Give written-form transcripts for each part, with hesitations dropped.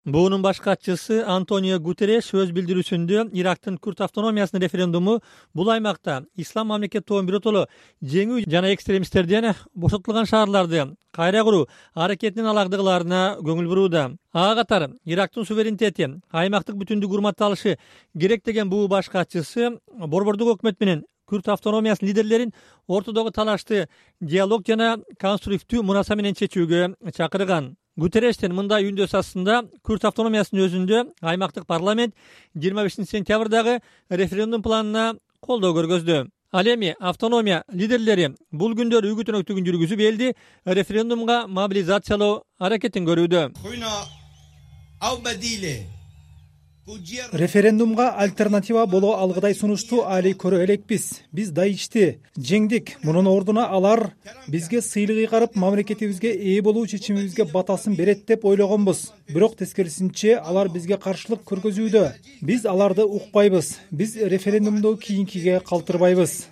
Буунун баш катчысы Антонио Гутерреш өз билдирүүсүндө Ирактын Күрд автономиясынын референдуму бул аймакта ислам мамлекет тобун биротоло жеңүү жана экстремисттерден бошотулган шаарларды кайра куруу аракетинин алагдыгыларына көңүл бурууда. Ага катары Ирактын суверенитети, аймактык бүтүндүк урматталышы керек деген буу баш катчысы борбордук өкмөт менен Күрд автономиясынын лидерлерин ортодогу талашты диалог жана конструктивдүү мураса менен чечүүгө чакырган. Гутеррештин мындай үндөөсү астында Күрд автономиясынын өзүндө аймактык парламент 25 сентябрдагы референдум планына колдоо көргөздү. Ал эми автономия лидерлери бул күндөрү үгүт өнөктүгүн жүргүзүп элди референдумга мобилизациялоо аракетин көрүүдө. Референдумга альтернатива боло алгыдай сунушту али көрө элекпиз. Биз Даишти жеңдик. Мунун ордуна алар бизге сыйлык ыйгарып, мамлекетибизге ээ болуу чечимибизге батасын берет деп ойлогонбуз. Бирок тескерисинче алар бизге каршылык көргөзүүдө. Биз аларды укпайбыз. Биз референдумду кийинкиге калтырбайбыз.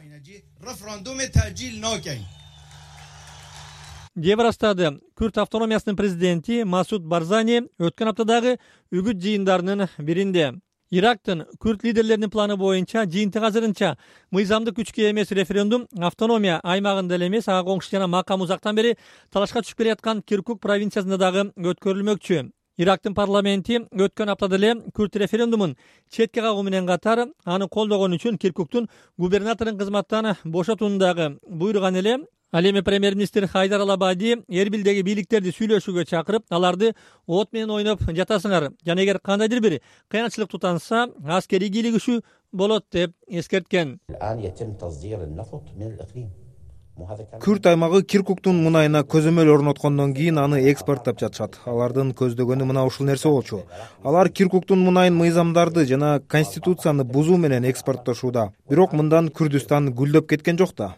деп ырастады Күрд автономиясынын президенти Масуд Барзани өткөн аптадагы үгүт жыйындарынын биринде. Ирактын Күрд лидерлеринин планы боюнча жыйынтык азырынча мыйзамдык күчкө эмес референдум автономия аймагында эле эмес, ага коңшу жана макам узактан бери талашка түшүп келаткан Киркук провинциясында дагы өткөрүлмөкчү. Ирактын парламенти өткөн аптада эле Күрд референдумун четке кагуу менен катар аны колдогон үчүн Киркуктун губернаторун кызматтан бошотууну дагы буйруган эле. Ал эми премьер-министр Хайдар Алабади Эрбилдеги бийликтерди сүйлөшүүгө чакырып, аларды от менен ойноп жатасыңар жана эгер кандайдыр бир кыянчылык тутанса, аскерий кийлигишүү болот деп эскерткен. Күрд аймагы Киркуктун мунайына көзөмөл орноткондон кийин аны экспорттоп жатышат. Алардын көздөгөнү мына ушул нерсе болчу. Алар Киркуктун мунайын мыйзамдарды жана конституцияны бузуу менен экспорттошууда. Бирок мындан Күрдүстан гүлдөп кеткен жок да.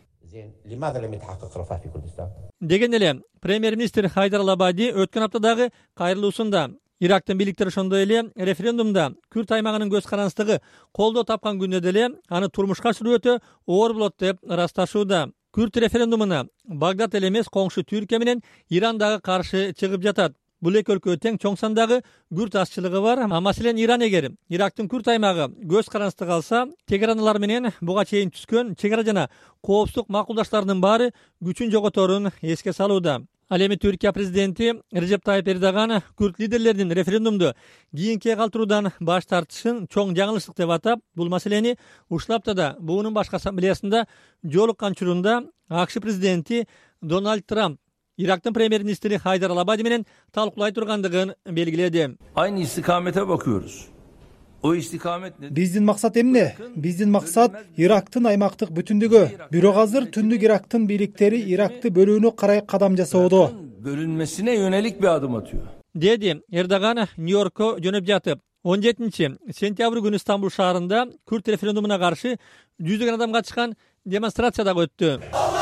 Деген эле премьер-министр Хайдар Алабади өткөн аптадагы кайрылуусунда Ирактын бийликтери ошондой эле референдумда Күрд аймагынын көз карандыгы колдоо тапкан күндө деле аны турмушка ашыруу өтө оор болот деп ырасташууда. Күрд референдумуна Багдад эле эмес, коңшу Түркия менен Иран дагы каршы чыгып жатат. Бул эки өлкө тең чоң сандагы күрд азчылыгы бар. Маселен, Иран эгер Ирактын Күрд аймагы көз карандыгы алса, Тегераналар менен буга чейин түзгөн чек ара жана коопсуздук макулдаштардын баары күчүн жоготорун эске салууда. Ал эми Түркия президенти Режеп Тайып Эрдоган Күрд лидерлеринин референдумду кийинкиге калтыруудан баш тартышын чоң жаңылыштык деп атап, бул маселени ушул аптада буунун башкы ассамблеясында жолуккан учурунда АКШ президенти Дональд Трамп Ирактын премьер-министри Хайдар Алабади менен талкуулай тургандыгын белгиледи. Aynı istikamete bakıyoruz. O istikamet ne? Биздин максат эмне? Биздин максат Ирактын аймактык бүтүндүгү. Бирок азыр түндүк Ирактын бийликтери Иракты бөлүүнү карай кадам жасоодо. Bölünmesine yönelik bir adım atıyor. Деди Эрдоган Нью-Йоркко жөнөп жатып. 17 сентябрь күнү Стамбул шаарында Күрд референдумуна каршы 100 адам катышкан демонстрация дагы өттү.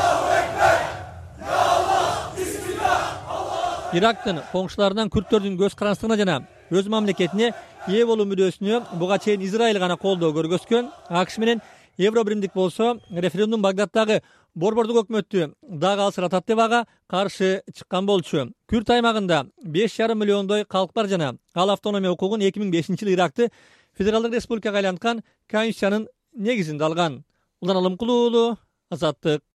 Ирактын коңшуларынан күрттөрдүн көз карандыгына жана өз мамлекетине ээ болуу мүдөөсүнө буга чейин Израиль гана колдоо көргөзгөн. АКШ менен Евробиримдик болсо референдум Багдадтагы борбордук өкмөттү дагы алсыратат деп ага каршы чыккан болчу. Күрд аймагында 5,5 миллиондой калк бар жана ал автономия укугун 2005-жылы Иракты федералдык республикага айланткан конституциянын негизинде алган. Улан Алымкулуу, Азаттык.